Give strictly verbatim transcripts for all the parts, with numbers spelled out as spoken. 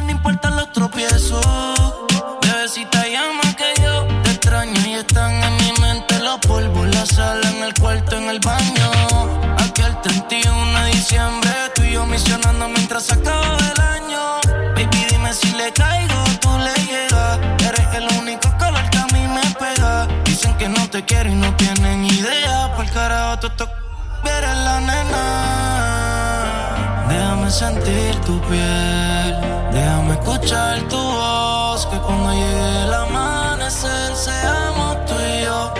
no importan los tropiezos. Bebecita, llama que yo te extraño y están en mi mente los polvos, la sala, en el cuarto, en el baño. Aquel treinta y uno de diciembre, tú y yo misionando mientras se acaba el año. Baby, dime si le caigo, tú le llegas. Eres el único color que a mí me pega. Dicen que no te quiero y no tienen idea. Por carajo, tú tú eres la nena. Déjame sentir tu piel, déjame escuchar tu voz, que cuando llegue el amanecer seamos tú y yo.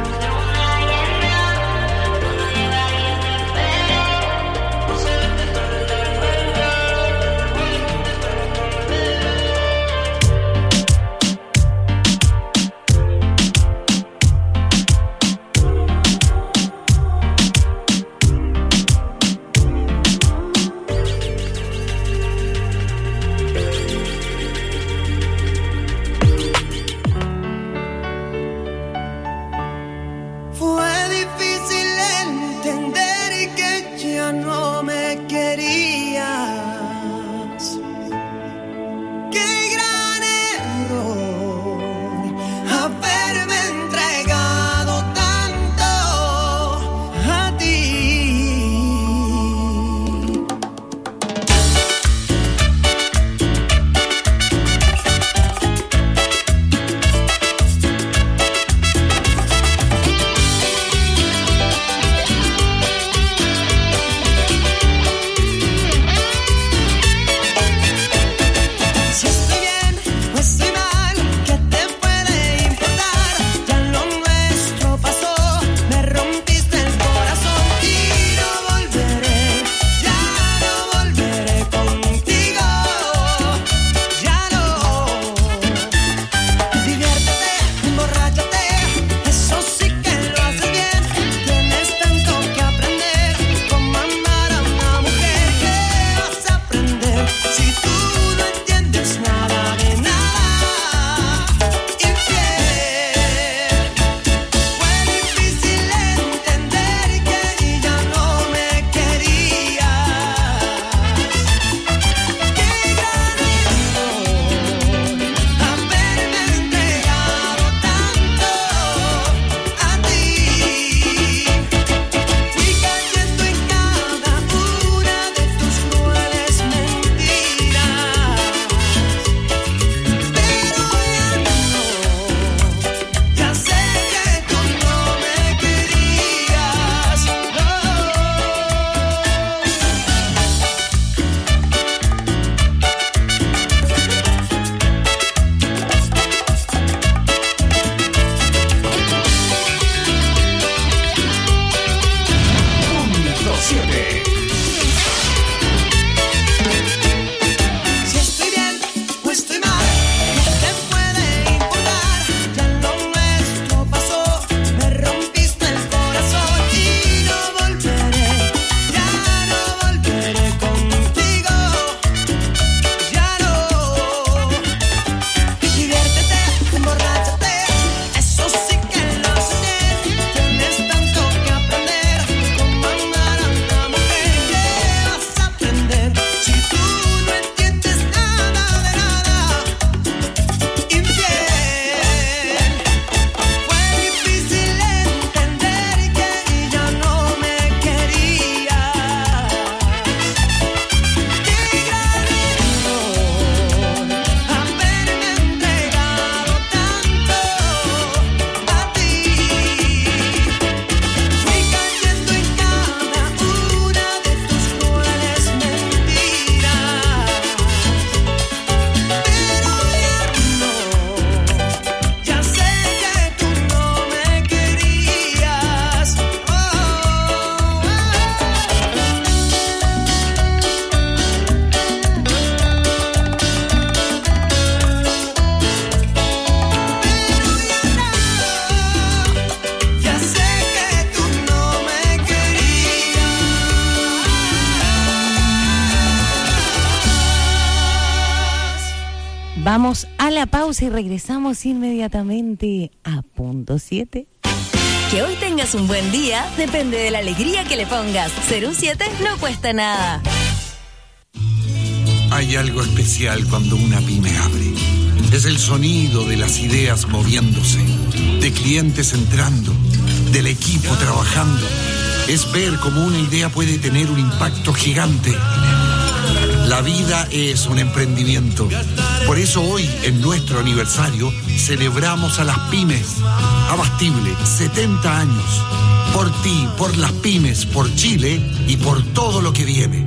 Vamos a la pausa y regresamos inmediatamente a Punto siete. Que hoy tengas un buen día depende de la alegría que le pongas. Ser un siete no cuesta nada. Hay algo especial cuando una pyme abre. Es el sonido de las ideas moviéndose, de clientes entrando, del equipo trabajando. Es ver cómo una idea puede tener un impacto gigante. La vida es un emprendimiento. Por eso hoy, en nuestro aniversario, celebramos a las pymes. Abastible, setenta años. Por ti, por las pymes, por Chile y por todo lo que viene.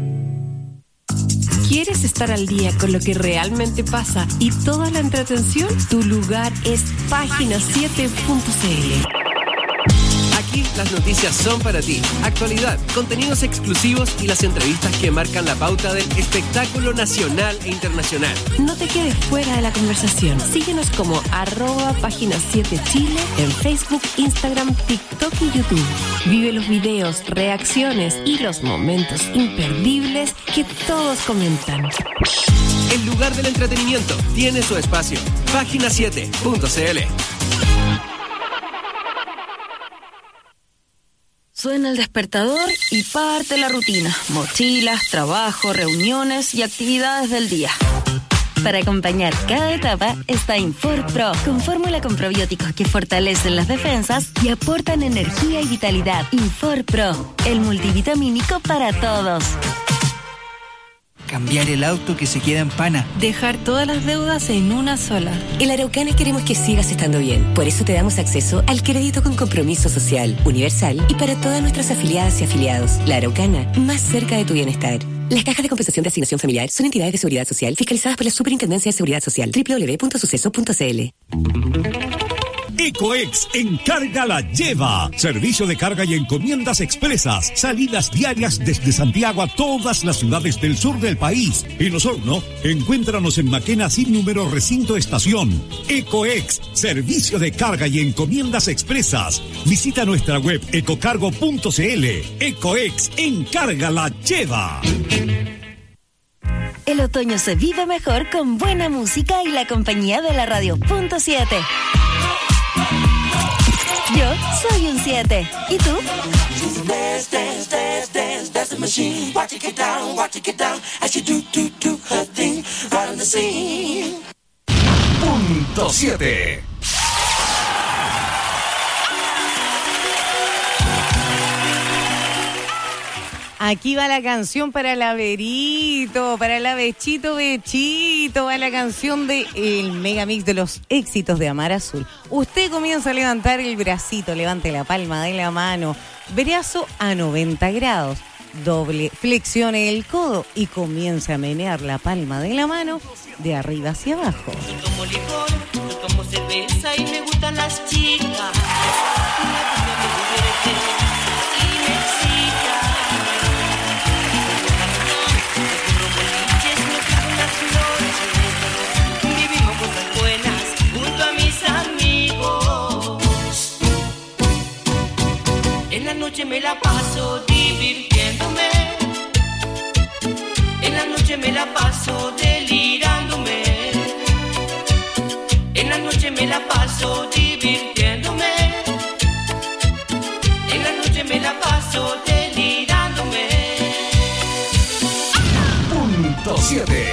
¿Quieres estar al día con lo que realmente pasa y toda la entretención? Tu lugar es página siete punto c l. Aquí las noticias son para ti. Actualidad, contenidos exclusivos y las entrevistas que marcan la pauta del espectáculo nacional e internacional. No te quedes fuera de la conversación. Síguenos como arroba página siete Chile en Facebook, Instagram, TikTok y YouTube. Vive los videos, reacciones y los momentos imperdibles que todos comentan. El lugar del entretenimiento tiene su espacio. página siete punto c l. Suena el despertador y parte la rutina. Mochilas, trabajo, reuniones y actividades del día. Para acompañar cada etapa está InforPro, con fórmula con probióticos que fortalecen las defensas y aportan energía y vitalidad. InforPro, el multivitamínico para todos. Cambiar el auto que se queda en pana. Dejar todas las deudas en una sola. En Araucana queremos que sigas estando bien. Por eso te damos acceso al crédito con compromiso social, universal y para todas nuestras afiliadas y afiliados. La Araucana, más cerca de tu bienestar. Las cajas de compensación de asignación familiar son entidades de seguridad social fiscalizadas por la Superintendencia de Seguridad Social. doble u doble u doble u punto suceso punto c l. Ecoex Encarga la Lleva. Servicio de carga y encomiendas expresas. Salidas diarias desde Santiago a todas las ciudades del sur del país. En Osorno, encuéntranos en Maquena sin número recinto estación. Ecoex, servicio de carga y encomiendas expresas. Visita nuestra web ecocargo punto c l. Ecoex Encarga la Lleva. El otoño se vive mejor con buena música y la compañía de la radio punto siete. Yo soy un siete. ¿Y tú? Punto siete. Aquí va la canción para el Averito, para la Bechito Bechito, va la canción de el Megamix de los éxitos de Amar Azul. Usted comienza a levantar el bracito, levante la palma de la mano, brazo a noventa grados, doble, flexione el codo y comience a menear la palma de la mano de arriba hacia abajo. Yo tomo licor, yo tomo cerveza y me gustan las chicas. En la noche me la paso divirtiéndome. En la noche me la paso delirándome. En la noche me la paso divirtiéndome. En la noche me la paso delirándome. Punto siete.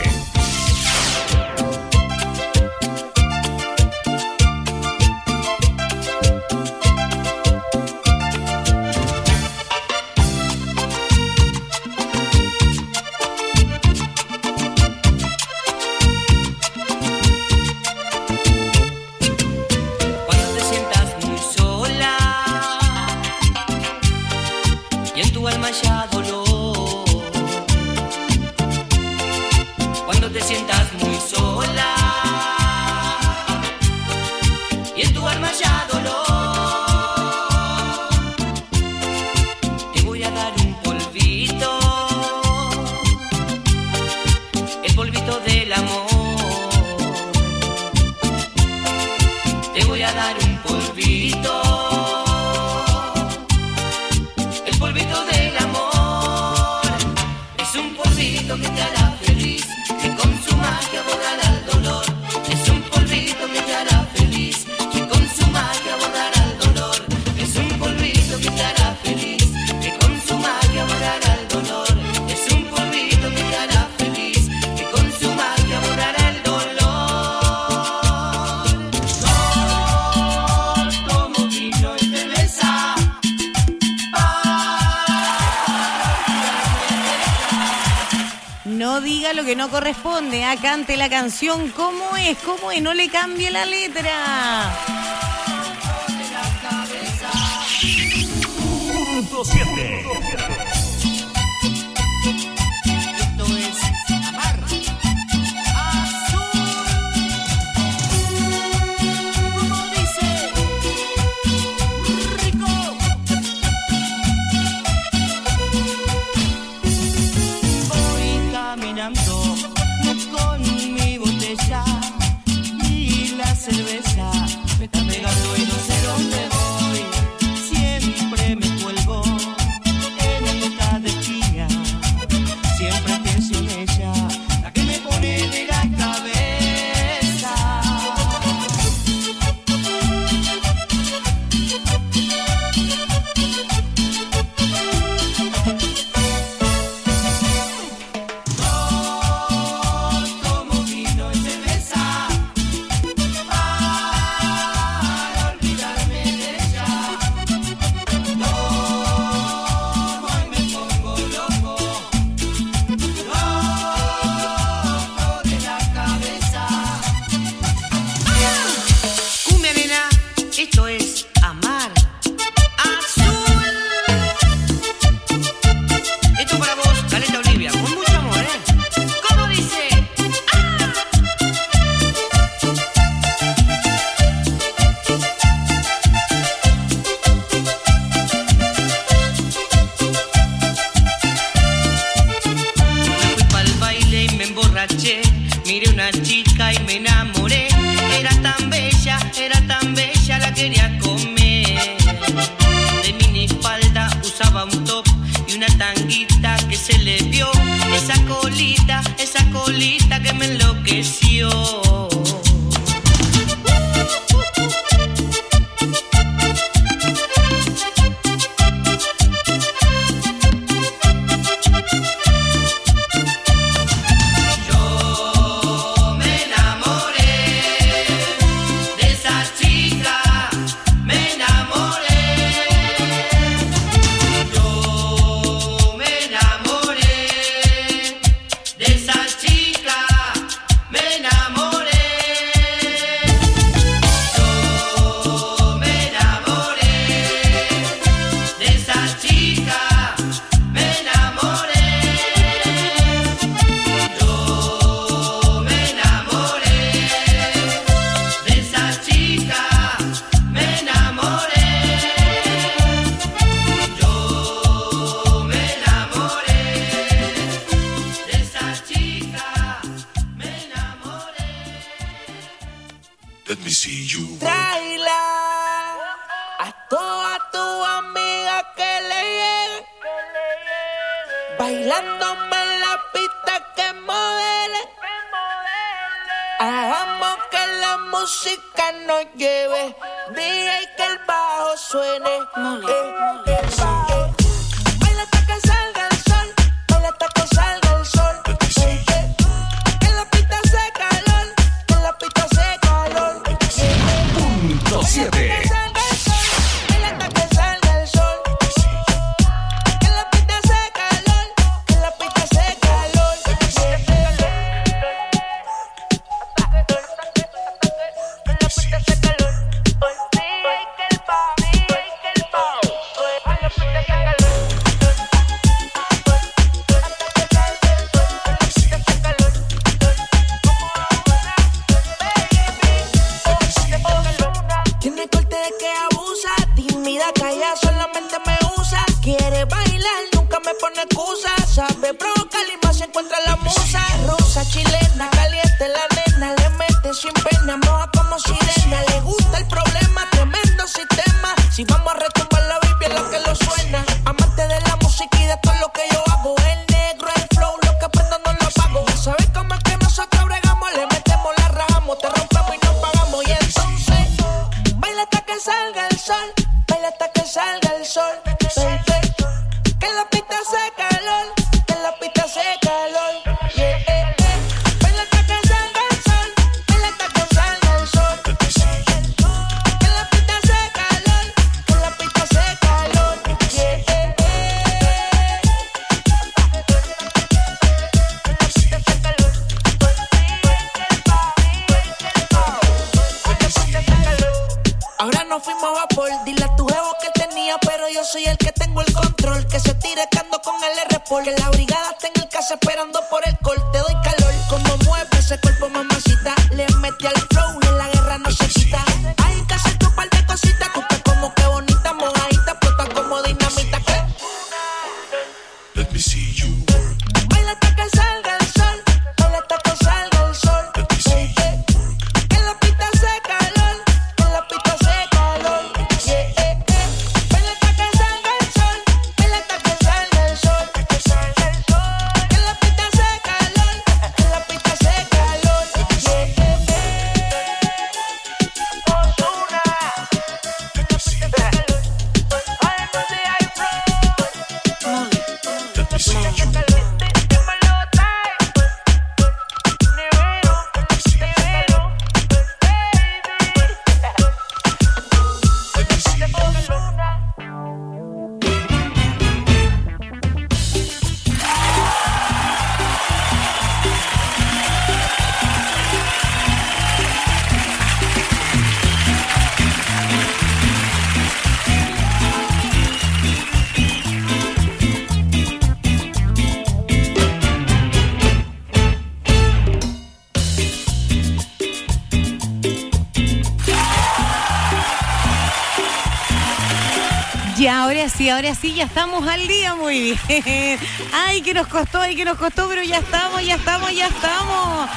que no corresponde. Ah, cante la canción como es, como es, no le cambie la letra. Punto siete. Cerveza me está pegando y no sé dónde voy. Siempre me cuelgo en esta de esquina. Siempre pienso en ella, la que me pone de la cabeza. No tomo vino y cerveza. Esto es Amar Azul. Esto para vos, Caleta Olivia, con mucho amor, ¿eh? ¿Cómo dice? ¡Ah! Me fui pa'l baile y me emborraché. Miré una chica y me enamoré. Era tan bella, era tan bella, la quería comer. De minifalda usaba un top y una tanguita que se le vio. Esa colita, esa colita que me enloqueció. Let me see you. Tráela a toda tu amiga que le llegue, bailándome en la pista que modele. Hagamos que la música nos lleve, D J que el bajo suene. Eh, eh, el bajo. Baila hasta que salga el sol, baila hasta que salga el sol. Eh, eh. Que la pista hace calor, que la pista hace calor. Punto siete. Yeah. vapor. Dile a tu jevo que él tenía, pero yo soy el que tengo el control. Que se tire cando con el R-Pol. Que la brigada está en el casa esperando por el col. Te doy calor, como mueve ese cuerpo, mamacita. Le metí al flow y en la guerra no se quita. Hay que hacer tu par de cositas. Tú estás como que bonita, mojadita, explota como dinamita. ¿Qué? Let me see you work. Baila hasta que salga el sol. Baila hasta que salga el sol. Let me see you work. En la pista hace calor. En la pista hace calor. Yeah, yeah, yeah. Baila hasta que salga el sol. Baila hasta que salga el sol. Que salga el sol. En la pista hace calor. En la pista hace calor. Yeah, yeah, yeah. Ozuna. Let me see you work. Ay, no sé, hay flow. Let me see you work. Y ahora sí, ahora sí, ya estamos al día, muy bien. Ay, que nos costó, ay, que nos costó, pero ya estamos, ya estamos, ya estamos.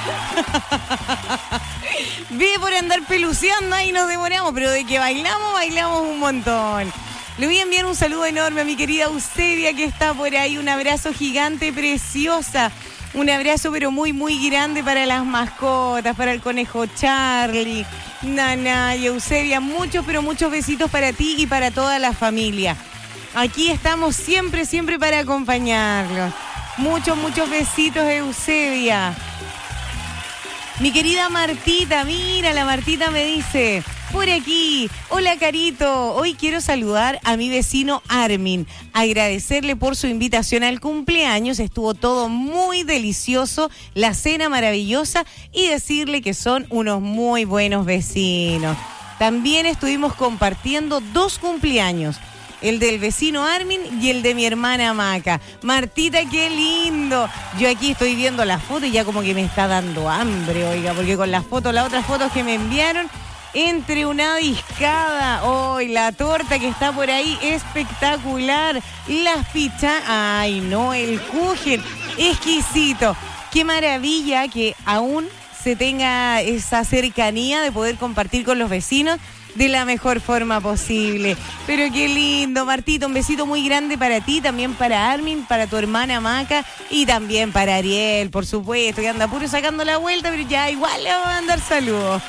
Ve por andar peluceando, ahí nos demoramos, pero de que bailamos, bailamos un montón. Le voy a enviar un saludo enorme a mi querida Eusebia, que está por ahí, un abrazo gigante, preciosa. Un abrazo pero muy, muy grande para las mascotas, para el conejo Charlie, Nana y Eusebia. Muchos, pero muchos besitos para ti y para toda la familia. Aquí estamos siempre, siempre para acompañarlos. Muchos, muchos besitos, Eusebia. Mi querida Martita, mira, la Martita me dice... Por aquí, hola Carito, hoy quiero saludar a mi vecino Armin, agradecerle por su invitación al cumpleaños, estuvo todo muy delicioso, la cena maravillosa y decirle que son unos muy buenos vecinos. También estuvimos compartiendo dos cumpleaños, el del vecino Armin y el de mi hermana Maca. Martita, qué lindo. Yo aquí estoy viendo las fotos y ya como que me está dando hambre, oiga, porque con las fotos, las otras fotos que me enviaron... Entre una discada, hoy oh, la torta que está por ahí, espectacular. Las pizzas, ay no, el kuchen, exquisito. Qué maravilla que aún se tenga esa cercanía de poder compartir con los vecinos de la mejor forma posible. Pero qué lindo, Martito, un besito muy grande para ti, también para Armin, para tu hermana Maca y también para Ariel, por supuesto, que anda puro sacando la vuelta, pero ya igual le vamos a mandar saludos.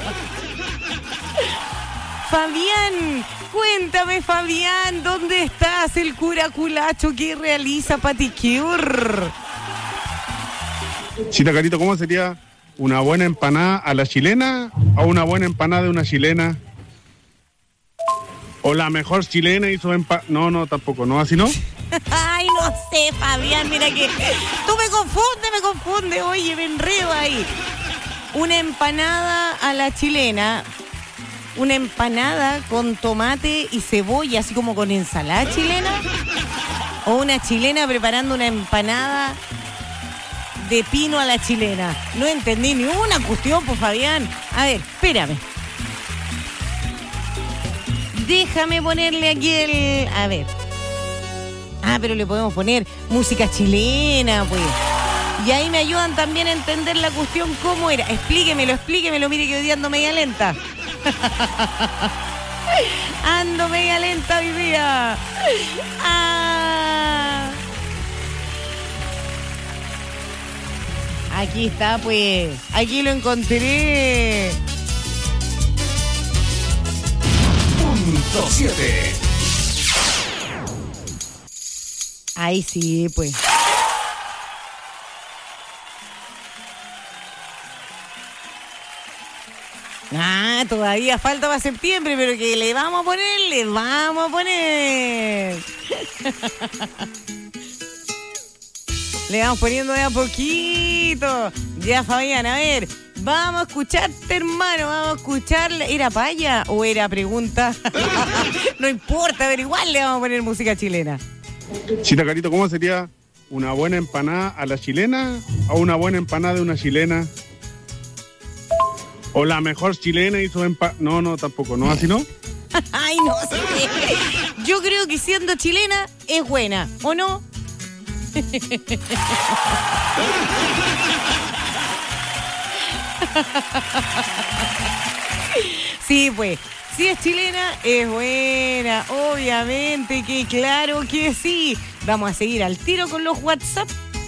Fabián, cuéntame, Fabián, ¿dónde estás? El cura culacho que realiza Paticure. Chita Carito, ¿cómo sería una buena empanada a la chilena o una buena empanada de una chilena? O la mejor chilena hizo empanada. No, no, tampoco, ¿no? ¿Así no? Ay, no sé, Fabián, mira que tú me confundes, me confundes, oye, me enredo ahí. Una empanada a la chilena, una empanada con tomate y cebolla, así como con ensalada chilena, o una chilena preparando una empanada de pino a la chilena. No entendí ni una cuestión, pues, Fabián. A ver, espérame. Déjame ponerle aquí el... A ver. Ah, pero le podemos poner música chilena, pues. Y ahí me ayudan también a entender la cuestión cómo era. Explíquemelo, explíquemelo. Mire que hoy día ando media lenta. Ando media lenta hoy día. Ah. Aquí está, pues. Aquí lo encontré. Punto siete. Ahí sí, pues. Ah, todavía falta para septiembre, pero que le vamos a poner, le vamos a poner. Le vamos poniendo de a poquito. Ya, Fabián, a ver. Vamos a escucharte, hermano, vamos a escucharle. ¿Era paya o era pregunta? No importa, pero igual le vamos a poner música chilena. Chita Carito, ¿cómo sería una buena empanada a la chilena o una buena empanada de una chilena? O la mejor chilena y su empanada. No, no, tampoco, ¿no? ¿Así no? Ay, no sé. Yo creo que siendo chilena es buena, ¿o no? Sí, pues, si es chilena, es buena. Obviamente que claro que sí. Vamos a seguir al tiro con los WhatsApp.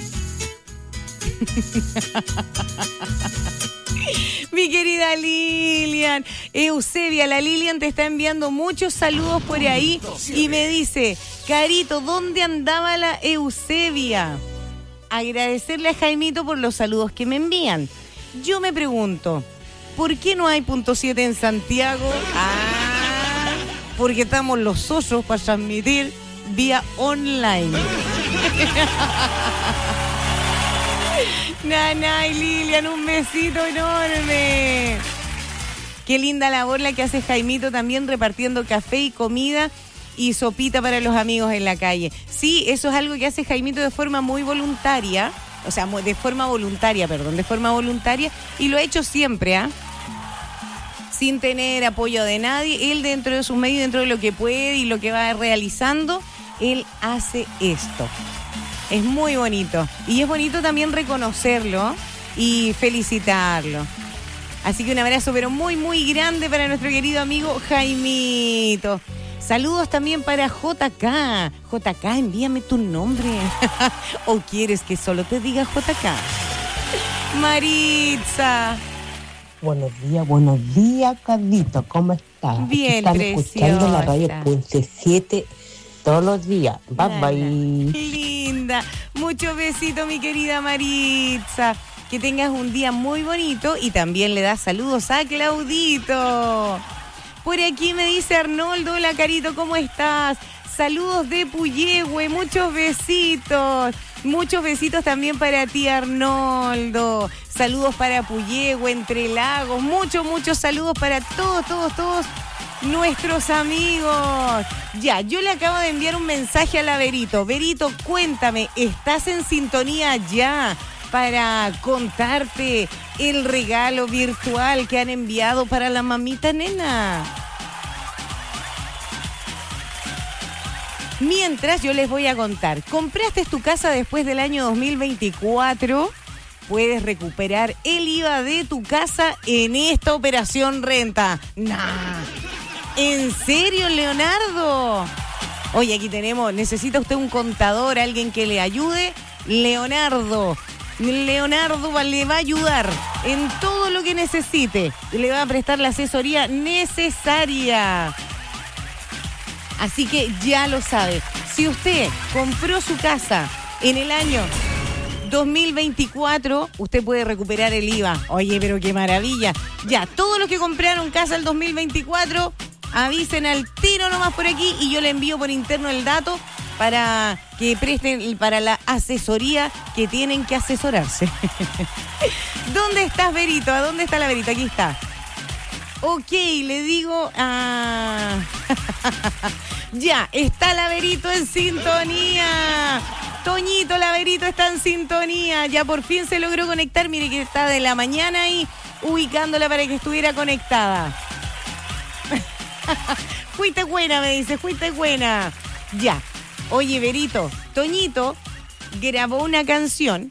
Mi querida Lilian, Eusebia, la Lilian te está enviando muchos saludos por ahí y me dice, Carito, ¿dónde andaba la Eusebia? Agradecerle a Jaimito por los saludos que me envían. Yo me pregunto, ¿por qué no hay punto siete en Santiago? Ah, porque estamos los socios para transmitir vía online. Nana y Lilian, un besito enorme. Qué linda labor la que hace Jaimito también repartiendo café y comida y sopita para los amigos en la calle. Sí, eso es algo que hace Jaimito de forma muy voluntaria, o sea, de forma voluntaria, perdón, de forma voluntaria, y lo ha hecho siempre, ¿ah? ¿eh? Sin tener apoyo de nadie, él dentro de sus medios, dentro de lo que puede y lo que va realizando, él hace esto. Es muy bonito. Y es bonito también reconocerlo y felicitarlo. Así que un abrazo, pero muy, muy grande para nuestro querido amigo Jaimito. Saludos también para J K. J K, envíame tu nombre. ¿O quieres que solo te diga J K? Maritza. Buenos días, buenos días, Carlito. ¿Cómo estás? Bien, están preciosa. Escuchando la radio Pulse siete todos los días. Bye, Nada. bye. Linda. Muchos besitos, mi querida Maritza. Que tengas un día muy bonito y también le das saludos a Claudito. Por aquí me dice Arnoldo, hola Carito, ¿cómo estás? Saludos de Puyehue, muchos besitos. Muchos besitos también para ti, Arnoldo. Saludos para Puyehue, Entre Lagos. Muchos, muchos saludos para todos, todos, todos nuestros amigos. Ya, yo le acabo de enviar un mensaje a la Verito. Verito, cuéntame, ¿estás en sintonía ya para contarte el regalo virtual que han enviado para la mamita nena? Mientras yo les voy a contar, ¿compraste tu casa después del año dos mil veinticuatro? Puedes recuperar el I V A de tu casa en esta operación renta. Nah. ¿En serio, Leonardo? Oye, aquí tenemos, ¿necesita usted un contador, alguien que le ayude? Leonardo. Leonardo le va a ayudar en todo lo que necesite. Le va a prestar la asesoría necesaria. Así que ya lo sabe. Si usted compró su casa en el año dos mil veinticuatro, usted puede recuperar el I V A. Oye, pero qué maravilla. Ya, todos los que compraron casa el dos mil veinticuatro, avisen al tiro nomás por aquí y yo le envío por interno el dato para que presten para la asesoría que tienen que asesorarse. ¿Dónde estás, Verito? ¿A dónde está la Verito? Aquí está. Ok, le digo... Ah... Ya, está la Verito en sintonía. Toñito, la Verito está en sintonía. Ya por fin se logró conectar. Mire que está de la mañana ahí ubicándola para que estuviera conectada. Fuiste buena, me dice, fuiste buena. Ya. Oye, Verito, Toñito grabó una canción,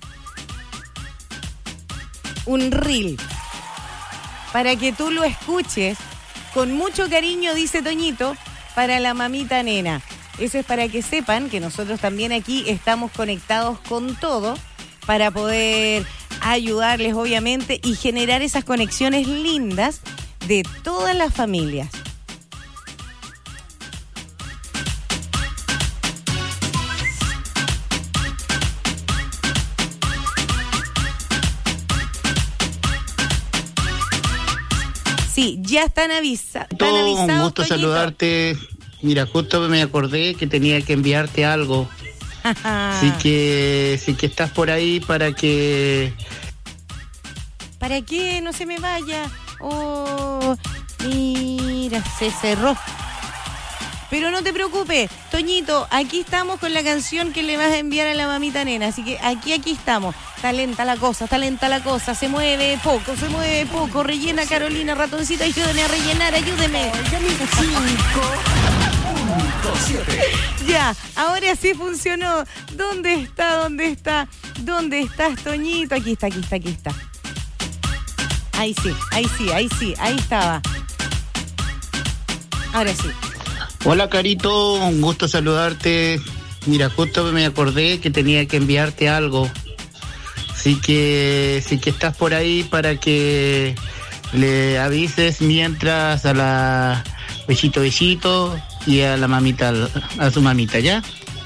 un reel, para que tú lo escuches con mucho cariño, dice Toñito, para la mamita nena. Eso es para que sepan que nosotros también aquí estamos conectados con todo para poder ayudarles, obviamente, y generar esas conexiones lindas de todas las familias. Sí, ya están, avisa están avisados. Un gusto Toñito. Saludarte. Mira, justo me acordé que tenía que enviarte algo. Así que, sí que estás por ahí para que... ¿Para qué? No se me vaya. Oh, mira, se cerró. Pero no te preocupes, Toñito, aquí estamos con la canción que le vas a enviar a la mamita nena. Así que aquí, aquí estamos. Está lenta la cosa, está lenta la cosa. Se mueve poco, se mueve poco. Rellena, Carolina, ratoncito, ayúdeme a rellenar, ayúdeme. Ya, ahora sí funcionó. ¿Dónde está? ¿Dónde está? ¿Dónde estás, Toñito? Aquí está, aquí está, aquí está. Ahí sí, ahí sí, ahí sí, ahí estaba. Ahora sí. Hola, Carito, un gusto saludarte. Mira, justo me acordé que tenía que enviarte algo. Así que, sí que estás por ahí para que le avises mientras a la besito besito y a la mamita, a su mamita, ¿ya?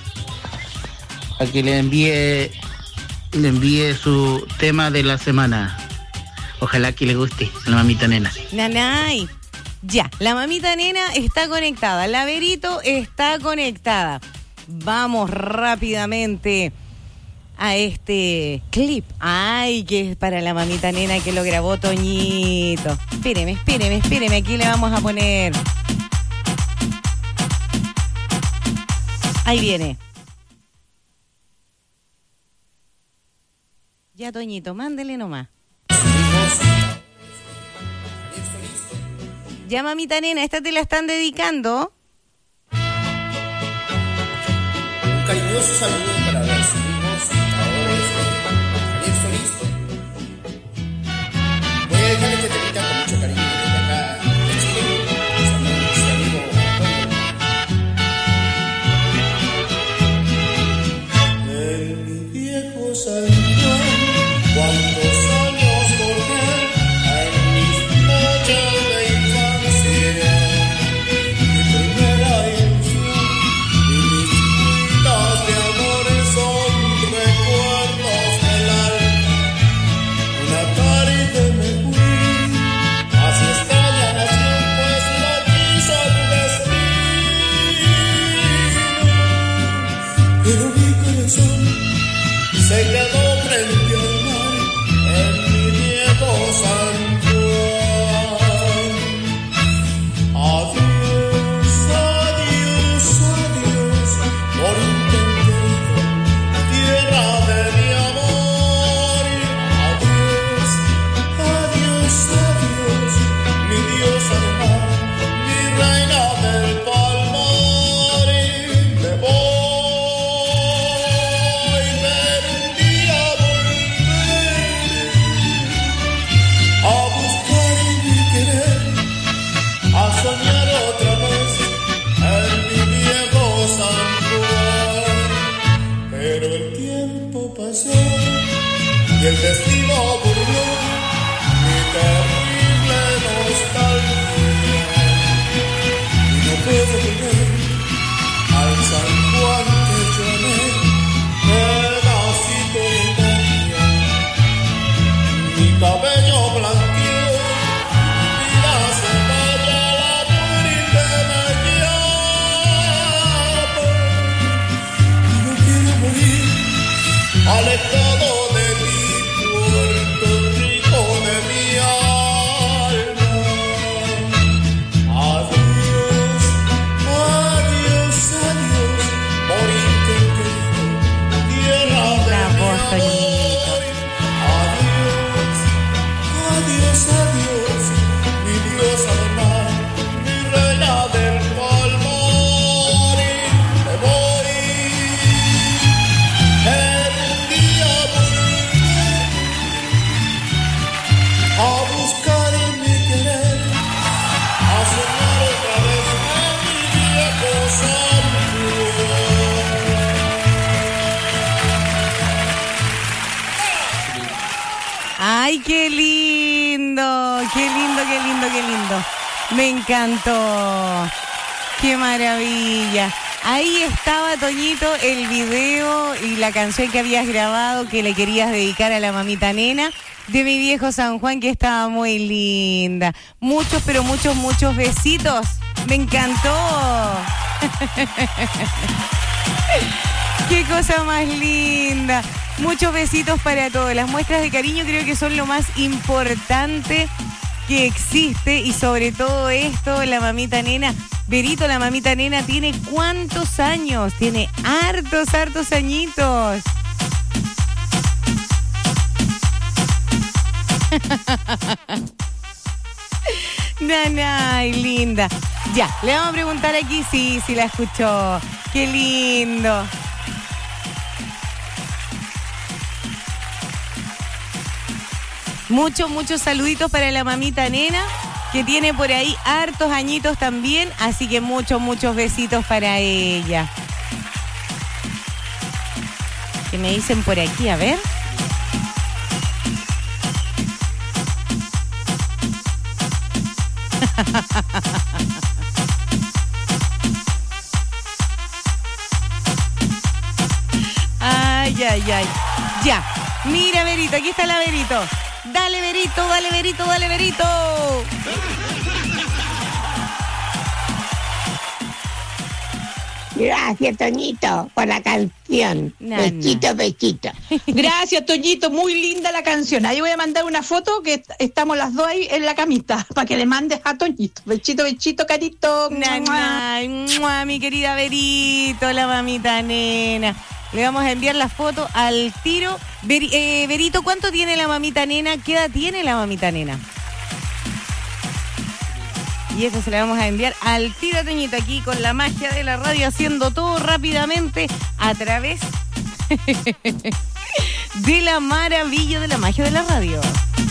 A que le envíe, le envíe su tema de la semana. Ojalá que le guste a la mamita nena. Nanay. Ya, la mamita nena está conectada, la Verito está conectada. Vamos rápidamente a este clip. Ay, que es para la mamita nena que lo grabó Toñito. Espéreme, espéreme, espéreme, aquí le vamos a poner. Ahí viene. Ya, Toñito, mándele nomás. Ya, mamita nena, esta te la están dedicando. Un cariñoso saludo para los hijos ahora de Javier Solís. Voy a dejarle este temita con mucho cariño desde acá de Chile. Saludos, mi amigo Antonio. En mi viejo San Juan, cuántos años volver en mis noches de infancia. Mi primera ilusión y mis vidas de amores son recuerdos del alma. Una tarde me fui hacia extraña nación, pues lo quiso el destino. Pero mi corazón se quedó frente al mar en mi viejo San Juan. Adiós, adiós, adiós, por intento, tierra de mi amor. Adiós, adiós, adiós, mi diosa del mar, mi reina del palmar. Y me voy, pero un día volveré a buscar mi querer, a soñar otra vez en mi viejo San Juan. Pero el tiempo pasó y el destino burló mi terrible nostalgia. Y no puedo volver al San Juan que yo amé, pedacito de Italia. Mi cabello blanqueó, mi vida se vaya, la muerte me llama. Y no quiero morir alejado de ti, Puerto Rico de mi alma. Adiós, adiós, adiós, morirte querido, tierra de La mi voz, amor. Toñito. Adiós, adiós, adiós, mi diosa del mar, mi reina del palmar. Y me voy, en un día volveré a buscar mi querer, a soñar otra vez en mi viejo San Ay, qué lindo, qué lindo, qué lindo, qué lindo. Me encantó. Qué maravilla. Ahí estaba, Toñito, el video y la canción que habías grabado que le querías dedicar a la mamita nena de mi viejo San Juan, que estaba muy linda. Muchos, pero muchos, muchos besitos. Me encantó. Qué cosa más linda. Muchos besitos para todos. Las muestras de cariño creo que son lo más importante que existe y sobre todo esto, la mamita nena. Verito, la mamita nena tiene ¿cuántos años? Tiene hartos, hartos añitos. Nanay, linda. Ya, le vamos a preguntar aquí si, si la escuchó. Qué lindo. Muchos, muchos saluditos para la mamita nena, que tiene por ahí hartos añitos también, así que muchos, muchos besitos para ella. ¿Qué me dicen por aquí? A ver. Ay, ay, ay. Ya. Mira, Verito, aquí está la Verito. Dale, Verito, dale, Verito, dale, Verito. Gracias, Toñito, por la canción. No, Bechito, bechito. Gracias, Toñito, muy linda la canción. Ahí voy a mandar una foto que estamos las dos ahí en la camita para que le mandes a Toñito. Bechito, bechito, carito. Nanay, mua, mi querida Verito, la mamita nena. Le vamos a enviar la foto al tiro. Ver, eh, Verito, ¿cuánto tiene la mamita nena? ¿Qué edad tiene la mamita nena? Y eso se le vamos a enviar al tiro, Toñito, aquí con la magia de la radio, haciendo todo rápidamente a través de la maravilla de la magia de la radio.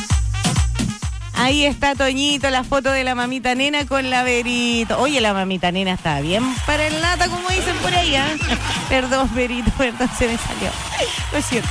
Ahí está, Toñito, la foto de la mamita nena con la Verito. Oye, la mamita nena está bien para el lata, como dicen por ahí, ¿eh? Perdón, Verito, perdón, se me salió. No es cierto.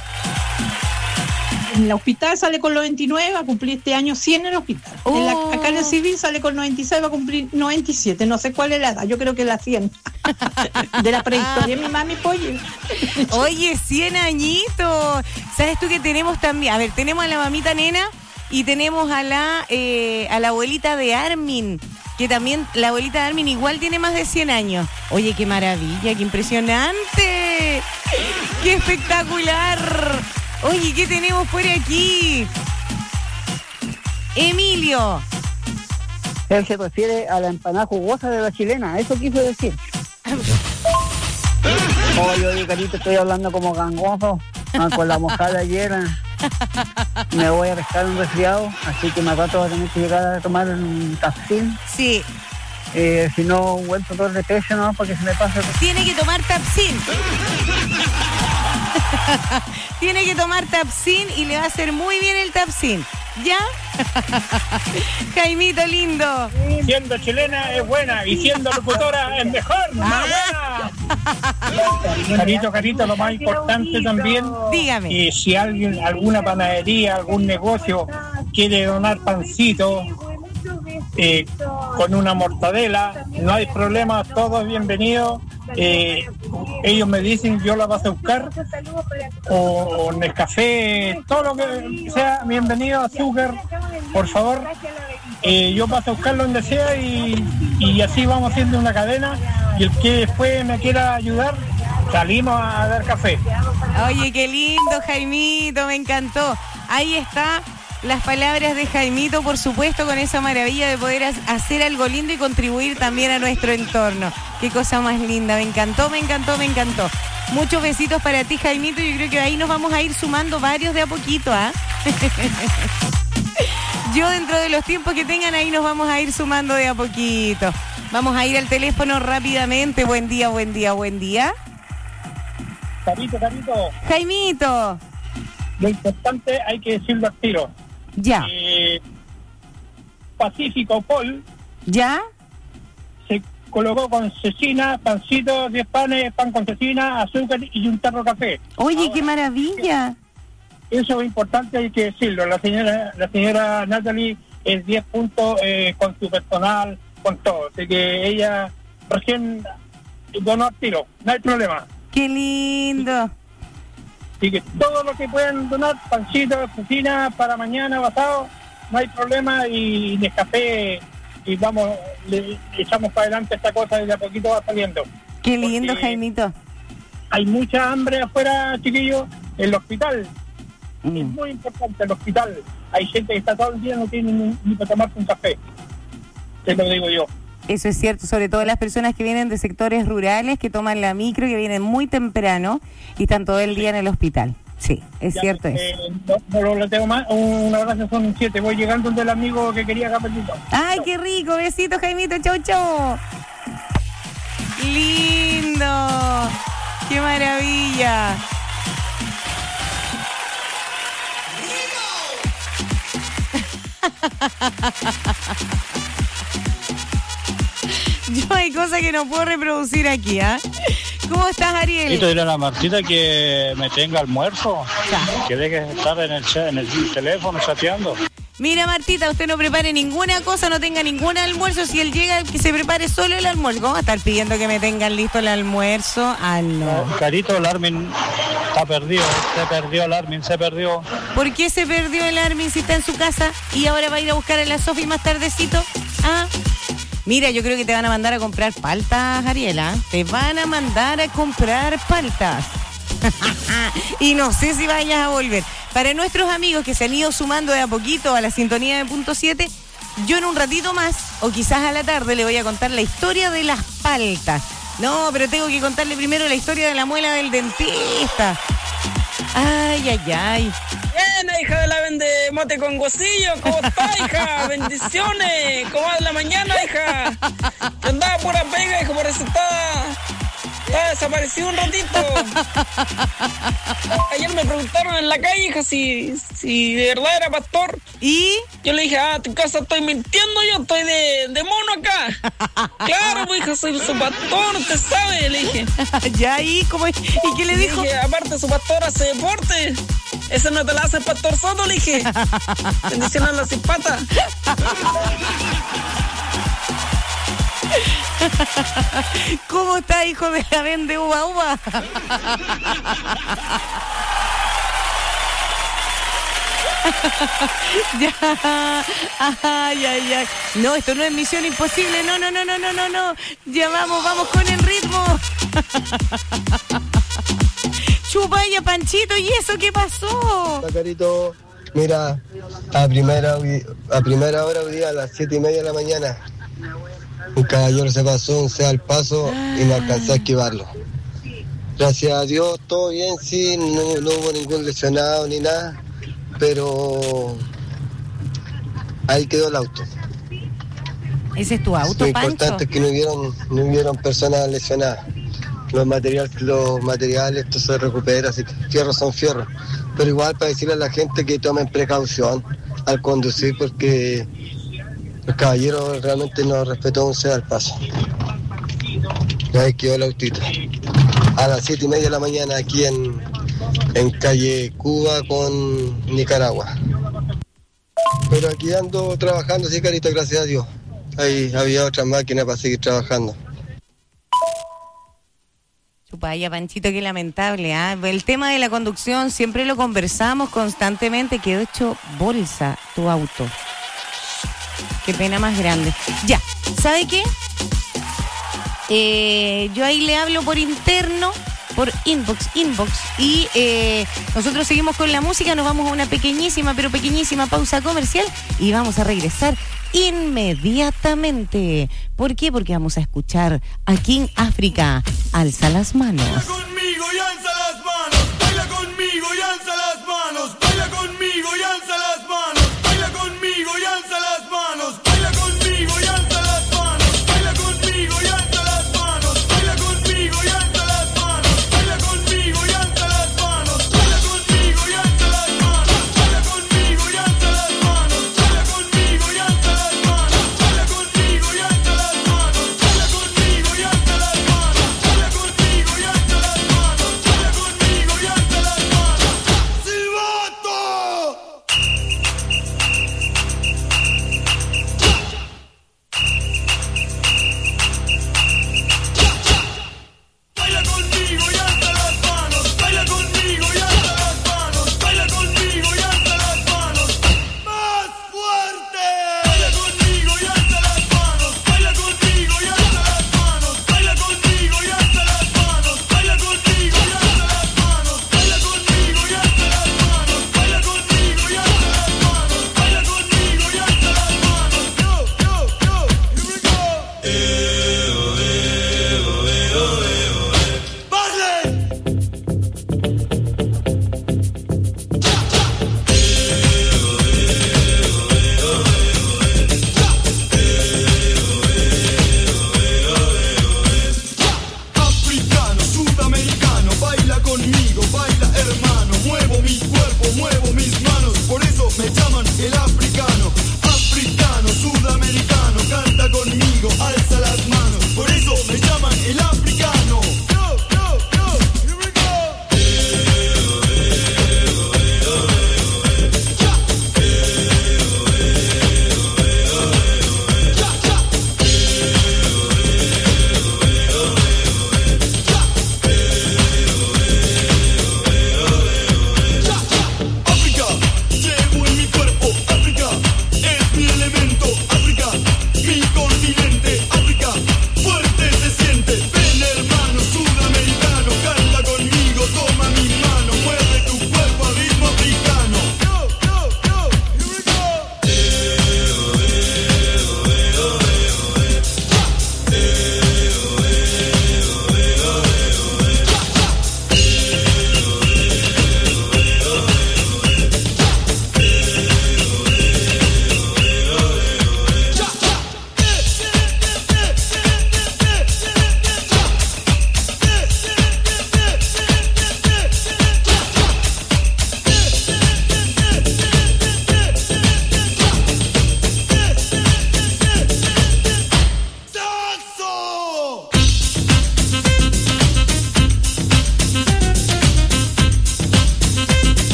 En el hospital sale con los veintinueve, va a cumplir este año cien en el hospital. Oh. En la, acá en el civil sale con noventa y seis, va a cumplir noventa y siete. No sé cuál es la edad, yo creo que la cien. De la prehistoria, mi mami pollo. Oye, cien añitos. ¿Sabes tú que tenemos también? A ver, tenemos a la mamita nena y tenemos a la, eh, a la abuelita de Armin, que también, la abuelita de Armin igual tiene más de cien años. Oye, qué maravilla, qué impresionante. Qué espectacular. Oye, ¿qué tenemos por aquí? Emilio. Él se refiere a la empanada jugosa de la chilena, eso quiso decir. Oye, oye, carito, estoy hablando como gangoso, ah, con la mojada de ayer. Me voy a pescar un resfriado, así que más rato voy a tener que llegar a tomar un Tapsin. Sí. Eh, si no, un buen dolor de pecho, ¿no? Para que se me pase. Tiene que tomar Tapsin. Tiene que tomar Tapsin y le va a hacer muy bien el Tapsin. ¿Ya? Jaimito lindo. Siendo chilena es buena y siendo locutora es mejor, más buena. Carito, carito, lo más importante también. Dígame. Y si alguien, alguna panadería, algún negocio quiere donar pancito eh, con una mortadela, no hay problema, todo es bienvenido. Eh, ellos me dicen, yo la vas a buscar, o, o Nescafé, todo lo que sea, bienvenido, azúcar, por favor, eh, yo paso a buscarlo donde sea y, y así vamos haciendo una cadena, y el que después me quiera ayudar, salimos a dar café. Oye, qué lindo, Jaimito, me encantó. Ahí está. Las palabras de Jaimito, por supuesto, con esa maravilla de poder hacer algo lindo y contribuir también a nuestro entorno. Qué cosa más linda, me encantó, me encantó, me encantó. Muchos besitos para ti, Jaimito, yo creo que ahí nos vamos a ir sumando varios de a poquito, ¿ah? ¿eh? Yo dentro de los tiempos que tengan ahí nos vamos a ir sumando de a poquito. Vamos a ir al teléfono rápidamente. Buen día, buen día, buen día. Carito, carito. Jaimito. Lo importante hay que decirlo al tiro. Ya. Eh, Pacífico Paul. ¿Ya? Se colocó con cecina, pancito, diez panes, pan con cecina, azúcar y un tarro de café. Oye, ahora, qué maravilla. Eso es importante, hay que decirlo. La señora la señora Natalie es diez puntos eh, con su personal, con todo. Así que ella recién donó al tiro, no hay problema. Qué lindo. Así que todo lo que puedan donar, pancito, cocina para mañana, pasado, no hay problema, y Nescafé, y vamos, le, le echamos para adelante esta cosa y de a poquito va saliendo. Qué lindo, Porque Jaimito. hay mucha hambre afuera, chiquillos, en el hospital. Mm. Es muy importante el hospital. Hay gente que está todo el día, no tiene ni, ni para tomarse un café. Te lo digo yo. Eso es cierto, sobre todo las personas que vienen de sectores rurales, que toman la micro, que vienen muy temprano y están todo el día en el hospital. Sí, es ya, cierto eh, eso. No, no lo tengo más. Un abrazo, son siete. Voy llegando del amigo que quería Capelito. ¡Ay, qué rico! Besitos, Jaimito. ¡Chau, chau! ¡Lindo! ¡Qué maravilla! Yo hay cosas que no puedo reproducir aquí, ¿ah? ¿eh? ¿Cómo estás, Ariel? Y te diré a la Martita que me tenga almuerzo, ya. Que deje de estar en el, en el teléfono chateando. Mira, Martita, usted no prepare ninguna cosa, no tenga ningún almuerzo. Si él llega, que se prepare solo el almuerzo. ¿Cómo va a estar pidiendo que me tengan listo el almuerzo? Ah, no. Carito, el Armin está perdido, se perdió el Armin, se perdió. ¿Por qué se perdió el Armin si está en su casa y ahora va a ir a buscar a la Sofi más tardecito? Ah, mira, yo creo que te van a mandar a comprar paltas, Ariela. Te van a mandar a comprar paltas. Y no sé si vayas a volver. Para nuestros amigos que se han ido sumando de a poquito a la sintonía de punto siete, yo en un ratito más, o quizás a la tarde, le voy a contar la historia de las paltas. No, pero tengo que contarle primero la historia de la muela del dentista. Ay, ay, ay. Bien, hija de la vende mote con gocillo. ¿Cómo está, hija? Bendiciones. ¿Cómo va la mañana, hija? Que andaba pura pega, hija, por eso está... Está desaparecido un ratito. Ayer me preguntaron en la calle, hija, si, si de verdad era pastor. ¿Y? Yo le dije, ah, tu casa estoy mintiendo, yo estoy de, de mono acá. Claro, pues, hija, soy su pastor, usted sabe, le dije. Ya, ¿y cómo? ¿Y qué le dijo? Le dije, aparte, su pastor hace deporte. Ese no te la hace el pastor Soto, le dije. Bendiciones a la cipata. ¿Cómo está, hijo de la vende uva uva? Ya, ay, ay, ay. No, esto no es misión imposible. No, no, no, no, no, no, no. Ya vamos, vamos con el ritmo. Chupaya, Panchito, ¿y eso qué pasó? Carito, mira, a primera, a primera hora hoy día, a las siete y media de la mañana, un caballero se pasó un sea al paso y no alcancé a esquivarlo. Gracias a Dios, todo bien, sí, no, no hubo ningún lesionado ni nada, pero ahí quedó el auto. ¿Ese es tu auto, Lo Pancho? importante es que no hubieron, no hubieron personas lesionadas. Los materiales, los materiales, esto se recupera, así que fierros son fierros. Pero igual para decirle a la gente que tomen precaución al conducir, porque el caballero realmente no respetó un ceda al paso. Y ahí quedó el autito. A las siete y media de la mañana aquí en, en calle Cuba con Nicaragua. Pero aquí ando trabajando, sí, carito, gracias a Dios. Ahí había otra máquina para seguir trabajando. Chupaya, Panchito, qué lamentable, ¿ah? ¿eh? El tema de la conducción siempre lo conversamos constantemente. Quedó hecho bolsa tu auto. Qué pena más grande. Ya, ¿sabe qué? Eh, yo ahí le hablo por interno, por inbox, inbox. Y eh, nosotros seguimos con la música. Nos vamos a una pequeñísima, pero pequeñísima pausa comercial. Y vamos a regresar inmediatamente. ¿Por qué? Porque vamos a escuchar a King África. Alza las manos. Baila conmigo y alza las manos. Baila conmigo y alza las manos. Baila conmigo y alza las manos. Baila conmigo y alza las manos. Baila conmigo y alza las manos. Baila conmigo y alza las manos. Baila conmigo y alza las manos. Baila conmigo y alza las manos. Baila conmigo y alza las manos. Baila conmigo y alza las manos. Baila conmigo y alza las manos. Baila conmigo y alza las manos. Baila conmigo y alza las manos. Baila conmigo y alza las manos.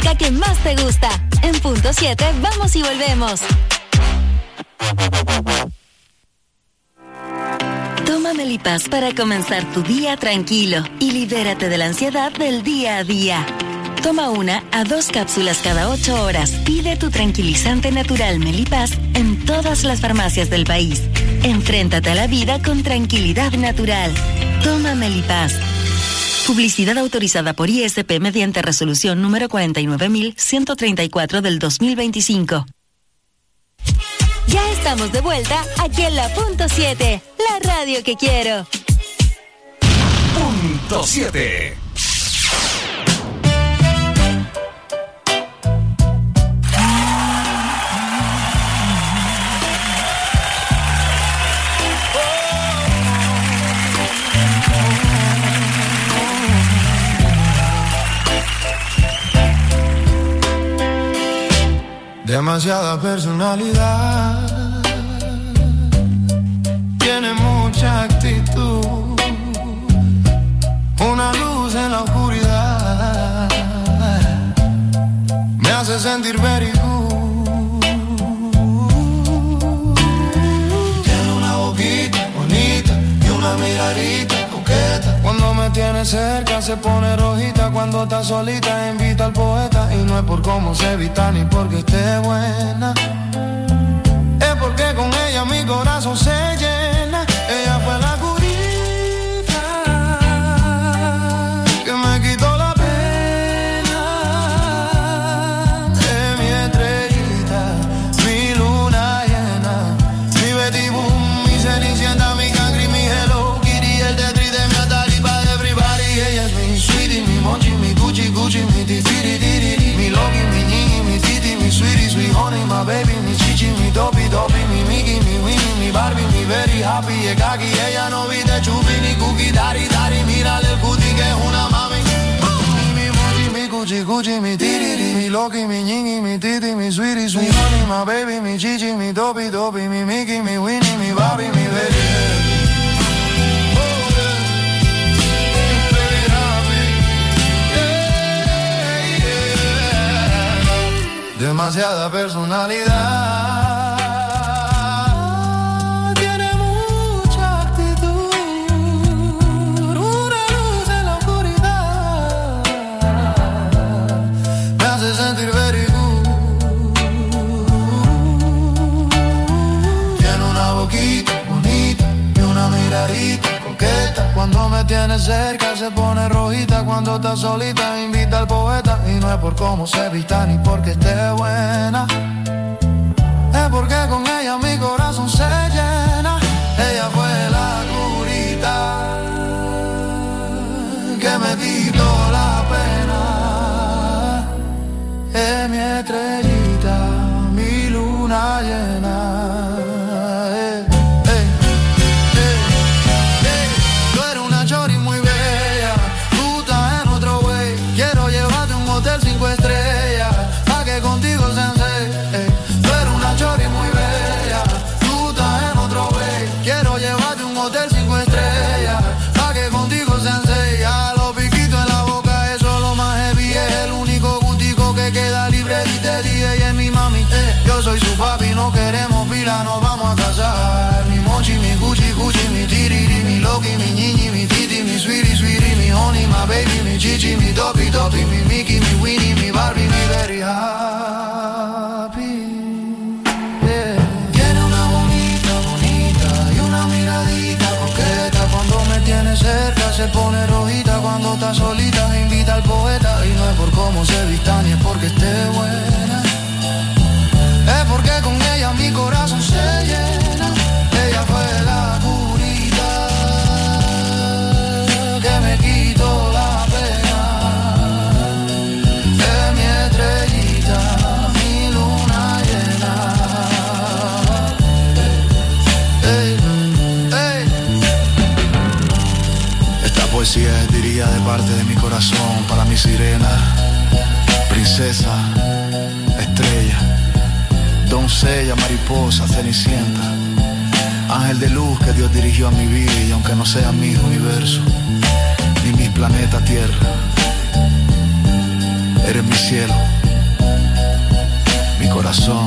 música que más te gusta. En punto siete, vamos y volvemos. Toma Melipaz para comenzar tu día tranquilo y libérate de la ansiedad del día a día. Toma una a dos cápsulas cada ocho horas. Pide tu tranquilizante natural Melipaz en todas las farmacias del país. Enfréntate a la vida con tranquilidad natural. Toma Melipaz. Publicidad autorizada por I S P mediante resolución número cuarenta y nueve mil ciento treinta y cuatro del dos mil veinticinco. Ya estamos de vuelta aquí en la Punto siete, la radio que quiero. Punto siete. Demasiada personalidad, tiene mucha actitud, una luz en la oscuridad, me hace sentir very good. Tiene una boquita bonita y una miradita coqueta. Cuando me tiene cerca se pone rojita, cuando está solita invita al poeta. Y no es por cómo se vista ni porque esté buena, es porque con ella mi corazón se llena. Ella fue la curita que me quitó la pena. Es mi estrellita, mi luna llena, mi Betty Boom, mi Cenicienta, mi Cangri, mi Hello Kitty, el Tetris de mi Ataripa de everybody. Ella es mi sweetie, mi Mochi, mi Gucci, Gucci, mi Titiri, Titiri, mi Loki, mi Ñi, mi Titi, mi Sweetie, Sweet Honey, my baby, mi Chichi, mi Topi, Topi, mi Mickey, mi Winnie, mi Barbie, mi Very Happy, es Kaki. Ella no viste chupi ni cookie, Dari, Dari, mírale el cutie que es una mami. Mi Mochi, mi Gucci, Gucci, mi Titiri, mi Loki, mi Ñi, mi Titi, mi Sweetie, Sweet Honey, my baby, mi Chichi, mi Topi, Topi, mi Mickey, mi Winnie, mi Barbie, mi Very Happy. Demasiada personalidad, tiene mucha actitud, una luz en la oscuridad, me hace sentir very good. Tiene una boquita bonita y una miradita coqueta. Cuando me tiene cerca se pone rojita, cuando está solita invita al poeta. Y no es por cómo se vista ni porque esté buena, es porque con ella mi corazón se llena. Ella fue la curita que me quitó la pena, es mi estrellita, mi luna llena. Soy su papi, no queremos pila, nos vamos a casar. Mi Mochi, mi Gucci, Gucci, mi Tiriri, mi Loki, mi Ñi, mi Titi, mi Sweetie, Sweetie, mi Honey, my baby, mi Chichi, mi Topi, Topi, mi Mickey, mi Winnie, mi Barbie, mi Very Happy. Yeah. Tiene una bonita, bonita y una miradita coqueta. Cuando me tiene cerca se pone rojita, cuando está solita invita al poeta. Y no es por cómo se vista ni es porque esté buena, es porque con ella mi corazón se llena. Ella fue la curita que me quitó la pena, es mi estrellita, mi luna llena. Hey, hey. Esta poesía es, diría, de parte de mi corazón para mi sirena, princesa, estrella, doncella, mariposa, cenicienta, ángel de luz que Dios dirigió a mi vida. Y aunque no sea mi universo, ni mi planeta Tierra, Eres mi cielo, mi corazón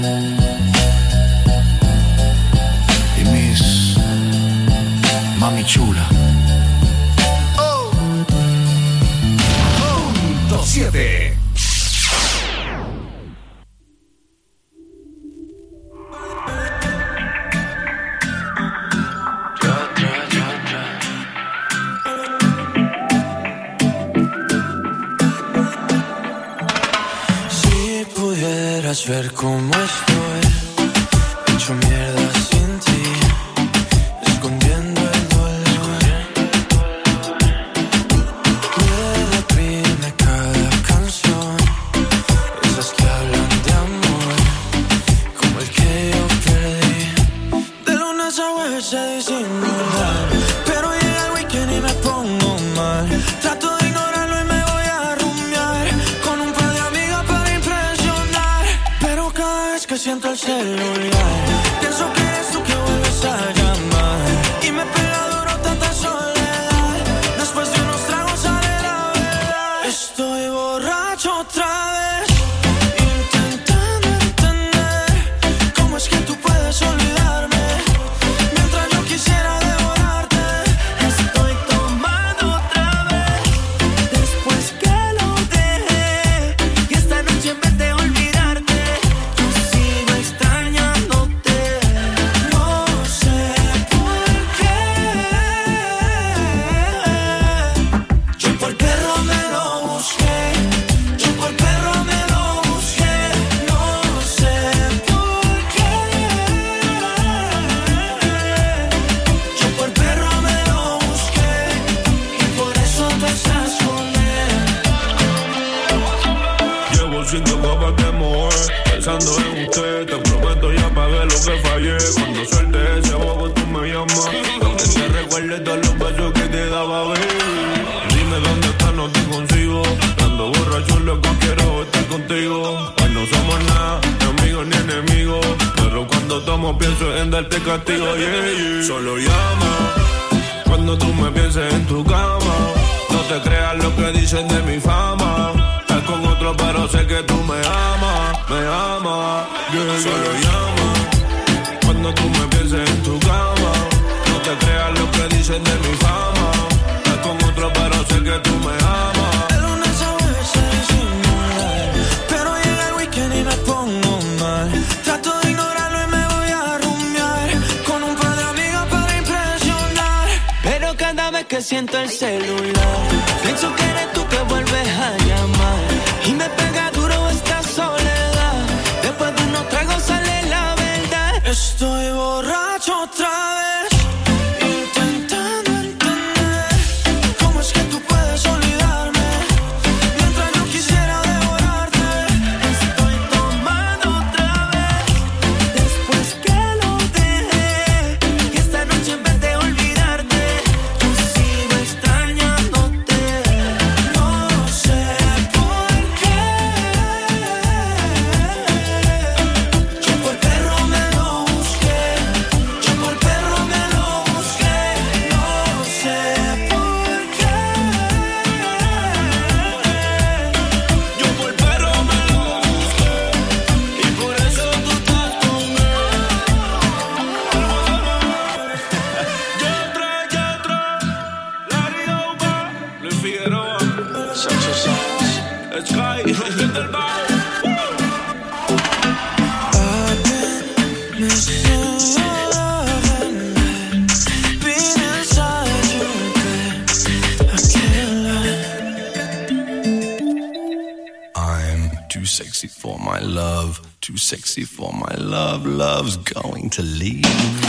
y mis mami chula. Punto siete. Ver cómo estoy, hecho mierda sin ti, escondiendo el dolor. Me reprime cada canción, esas que hablan de amor, como el que yo perdí. De lunes a jueves se disimular, pero llega el weekend y me pongo mal. Trato de ignorarlo y me voy a rumbear con un par de amigas para impresionar. Pero cada vez que siento el celular, pienso que eres tú que vuelves a llamar. Y me pega duro tanta soledad. Después de unos tragos sale la verdad. Estoy borracho otra vez, intentando entender cómo es que tú puedes olvidarme mientras yo quisiera devorarte. Estoy tomando otra vez, después que lo dejé. Y esta noche en vez de olvidarte, yo sigo extrañándote. No sé por qué. Yo por perro me lo busqué, yo por perro me lo busqué. No sé por qué. Yo por perro me lo busqué y por eso tú estás con él. Llevo cinco copas de mover, pensando en usted. Te prometo ya pagué lo que fallé. Cuando suelte ese bobo tú me llamas, aunque te recuerde todos los besos que te daba, baby. Dime dónde estás, no te consigo. Ando borracho, loco, quiero estar contigo. Hoy no somos nada, ni amigos ni enemigos, pero cuando tomo pienso en darte castigo, yeah, yeah. Solo llama cuando tú me pienses en tu cama. No te creas lo que dicen de mi fama. Estás con otro pero sé que tú me amas, me amas, yeah. Solo llama cuando tú me pienses en tu cama. No te creas lo que dicen de mi fama. Estás con otro pero sé que tú me amas. De lunes a jueves se disimular, pero llega el weekend y me pongo mal. Trato de ignorarlo y me voy a rumbear con un par de amigas para impresionar. Pero cada vez que siento el celular, pienso que eres tú que vuelves a llamar. Y me pega duro esta soledad. Después de unos tragos sale la verdad. Estoy borracho otra vez, intentando entender cómo es que tú puedes olvidarme mientras yo quisiera devorarte. Estoy tomando otra vez, después que lo dejé. Y esta noche en vez de olvidarte, yo sigo extrañándote. No sé por qué. Yo por perro me lo busqué, yo por perro me lo busqué. No sé por qué. Yo por perro me lo busqué y por eso tú estás con él. Yo trae, yo trae, Larry Oba, Luis Figueroa, Sancho Sanz, Sky, del Bajo. I've been missing your loving, been inside your bed. I can't lie. I'm too sexy for my love, too sexy for my love. Love's going to leave.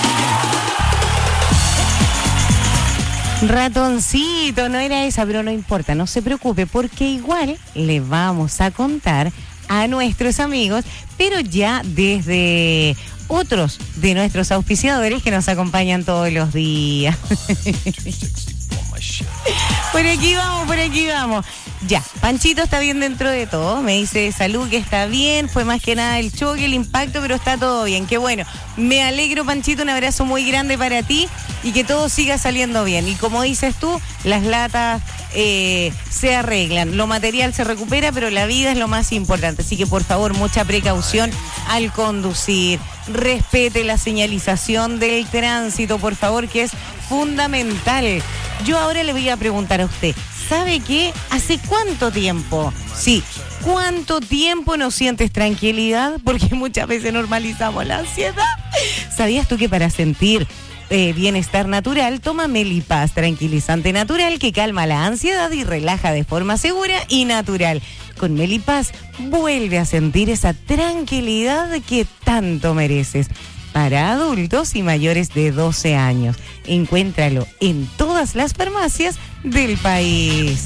Ratoncito, no era esa, pero no importa, no se preocupe, porque igual le vamos a contar a nuestros amigos, pero ya desde otros de nuestros auspiciadores que nos acompañan todos los días. Por aquí vamos, por aquí vamos. Ya, Panchito está bien dentro de todo. Me dice salud que está bien. Fue más que nada el choque, el impacto, pero está todo bien. Qué bueno. Me alegro, Panchito. Un abrazo muy grande para ti y que todo siga saliendo bien. Y como dices tú, las latas eh, se arreglan. Lo material se recupera, pero la vida es lo más importante. Así que, por favor, mucha precaución al conducir. Respete la señalización del tránsito, por favor, que es fundamental. Yo ahora le voy a preguntar a usted. ¿Sabe qué? ¿Hace cuánto tiempo? Sí, ¿cuánto tiempo no sientes tranquilidad? Porque muchas veces normalizamos la ansiedad. ¿Sabías tú que para sentir eh, bienestar natural, toma Melipaz, tranquilizante natural que calma la ansiedad y relaja de forma segura y natural? Con Melipaz vuelve a sentir esa tranquilidad que tanto mereces. Para adultos y mayores de doce años. Encuéntralo en todas las farmacias del país.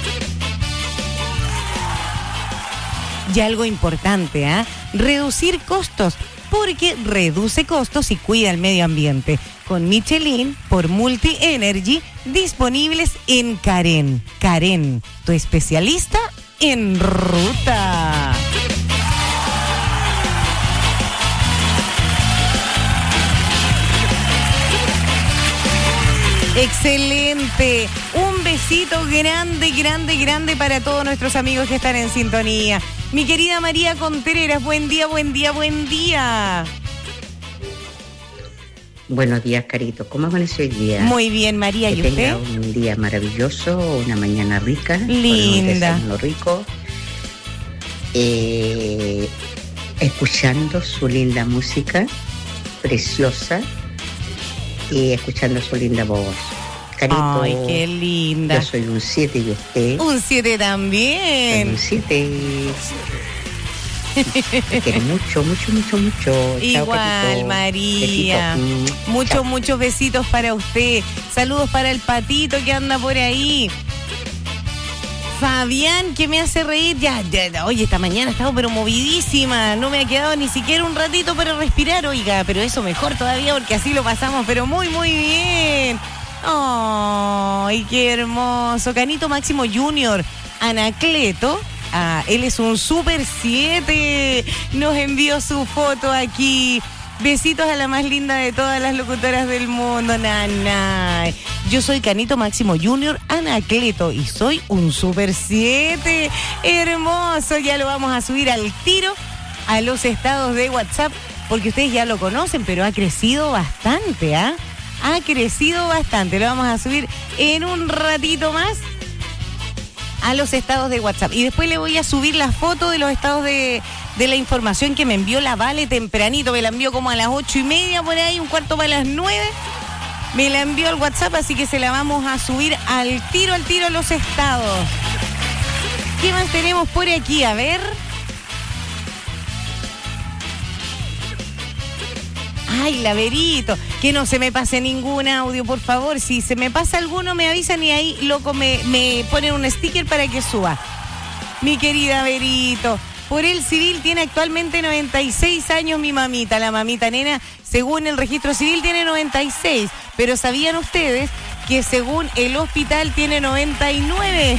Y algo importante, ¿ah? ¿eh? Reducir costos, porque reduce costos y cuida el medio ambiente. Con Michelin por Multi Energy, disponibles en Karen. Karen, tu especialista en ruta. Excelente, un besito grande, grande, grande para todos nuestros amigos que están en sintonía. Mi querida María Contreras, buen día, buen día, buen día. Buenos días, Carito. ¿Cómo amaneció hoy día? Muy bien, María. Que ¿Y usted? tenga un día maravilloso, una mañana rica. Linda. Con un desayuno rico. Eh, escuchando su linda música, preciosa. Y escuchando su linda voz. Carito, ay, qué linda. Yo soy un siete y usted. Un siete también. Soy un siete. Te quiero mucho, mucho, mucho, mucho. Igual, Chao, María. Besito. Muchos, Chao. muchos besitos para usted. Saludos para el patito que anda por ahí. Fabián, que me hace reír. Ya, ya, oye, esta mañana he estado pero movidísima. No me ha quedado ni siquiera un ratito para respirar, oiga. Pero eso mejor todavía porque así lo pasamos, pero muy, muy bien. ¡Ay, qué hermoso! Canito Máximo Junior, Anacleto. Ah, él es un super siete. Nos envió su foto aquí. Besitos a la más linda de todas las locutoras del mundo, Nana. Yo soy Canito Máximo Junior, Anacleto, y soy un super siete. Hermoso, ya lo vamos a subir al tiro a los estados de WhatsApp, porque ustedes ya lo conocen, pero ha crecido bastante, ¿ah? ¿eh? Ha crecido bastante. Lo vamos a subir en un ratito más a los estados de WhatsApp. Y después le voy a subir la foto de los estados de, de la información que me envió la Vale tempranito. Me la envió como a las ocho y media por ahí, un cuarto para las nueve. Me la envió al WhatsApp, así que se la vamos a subir al tiro, al tiro a los estados. ¿Qué más tenemos por aquí? A ver. Ay, Laverito, que no se me pase ningún audio, por favor. Si se me pasa alguno, me avisan y ahí, loco, me, me ponen un sticker para que suba. Mi querida Verito, por el civil tiene actualmente noventa y seis años mi mamita. La mamita nena, según el registro civil, tiene noventa y seis. Pero ¿sabían ustedes que según el hospital tiene noventa y nueve?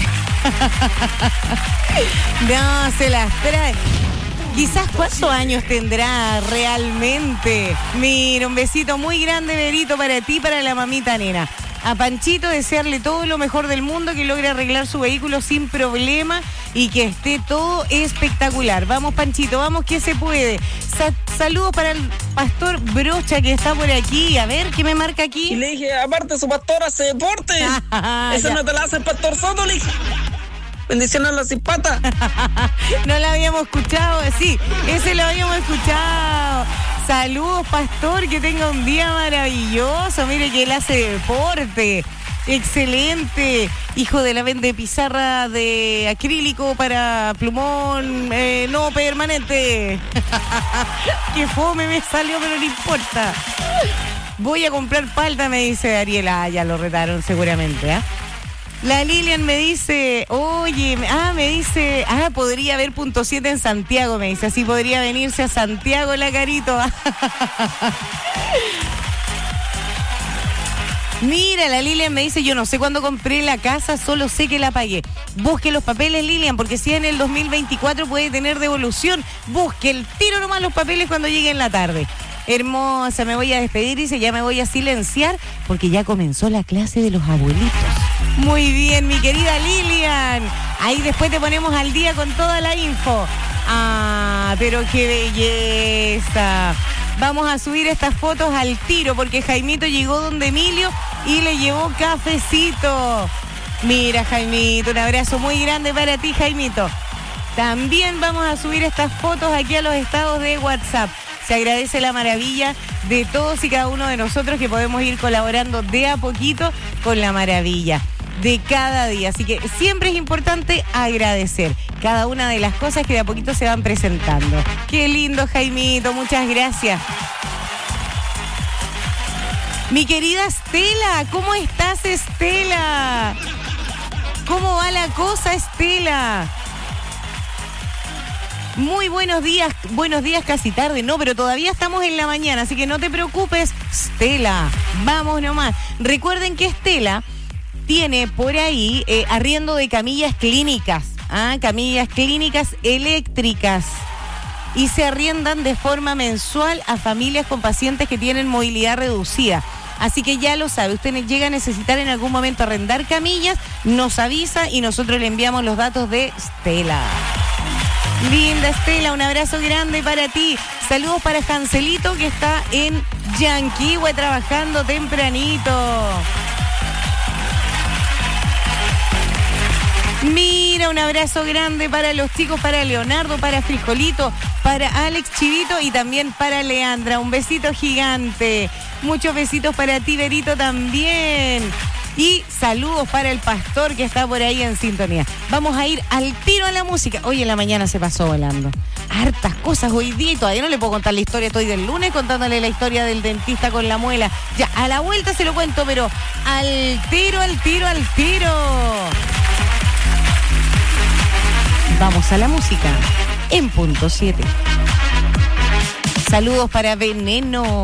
No, se las trae. Quizás cuántos años tendrá realmente. Mira, un besito muy grande, Verito, para ti y para la mamita nena. A Panchito desearle todo lo mejor del mundo, que logre arreglar su vehículo sin problema y que esté todo espectacular. Vamos, Panchito, vamos que se puede. Sa- saludos para el pastor Brocha que está por aquí. A ver, ¿qué me marca aquí? Y le dije, aparte su pastor hace deporte. Eso no te la hace el pastor Soto, le dije. Bendiciones a la cipata. No la habíamos escuchado, sí, ese lo habíamos escuchado. Saludos, pastor, que tenga un día maravilloso. Mire que él hace deporte. Excelente. Hijo de la vende pizarra de acrílico para plumón eh, no permanente. Qué fome me salió, pero no importa. Voy a comprar palta, me dice Ariela. Ah, ya lo retaron seguramente, ¿ah? ¿eh? La Lilian me dice, oye, ah, me dice, ah, podría haber punto siete en Santiago, me dice, así podría venirse a Santiago la Carito. Mira, la Lilian me dice, yo no sé cuándo compré la casa, solo sé que la pagué. Busque los papeles, Lilian, porque si en el dos mil veinticuatro puede tener devolución. Busque el tiro nomás los papeles cuando llegue en la tarde. Hermosa, me voy a despedir, dice, ya me voy a silenciar porque ya comenzó la clase de los abuelitos. Muy bien, mi querida Lilian. Ahí después te ponemos al día con toda la info. Ah, pero qué belleza. Vamos a subir estas fotos al tiro porque Jaimito llegó donde Emilio y le llevó cafecito. Mira, Jaimito, un abrazo muy grande para ti, Jaimito. También vamos a subir estas fotos aquí a los estados de WhatsApp. Se agradece la maravilla de todos y cada uno de nosotros que podemos ir colaborando de a poquito con la maravilla de cada día. Así que siempre es importante agradecer cada una de las cosas que de a poquito se van presentando. Qué lindo, Jaimito, muchas gracias. Mi querida Estela, ¿cómo estás, Estela? ¿Cómo va la cosa, Estela? Muy buenos días, buenos días casi tarde, no, pero todavía estamos en la mañana, así que no te preocupes, Estela, vamos nomás. Recuerden que Estela tiene por ahí eh, arriendo de camillas clínicas, ¿ah? Camillas clínicas eléctricas, y se arriendan de forma mensual a familias con pacientes que tienen movilidad reducida. Así que ya lo sabe, usted llega a necesitar en algún momento arrendar camillas, nos avisa y nosotros le enviamos los datos de Estela. Linda Estela, un abrazo grande para ti. Saludos para Jancelito, que está en Yanquihue trabajando tempranito. Mira, un abrazo grande para los chicos, para Leonardo, para Frijolito, para Alex Chivito y también para Leandra. Un besito gigante. Muchos besitos para ti, Berito, también. Y saludos para el pastor que está por ahí en sintonía. Vamos a ir al tiro a la música. Hoy en la mañana se pasó volando. Hartas cosas hoy día y todavía no le puedo contar la historia. Estoy del lunes contándole la historia del dentista con la muela. Ya, a la vuelta se lo cuento, pero al tiro, al tiro, al tiro. Vamos a la música en punto siete. Saludos para Veneno.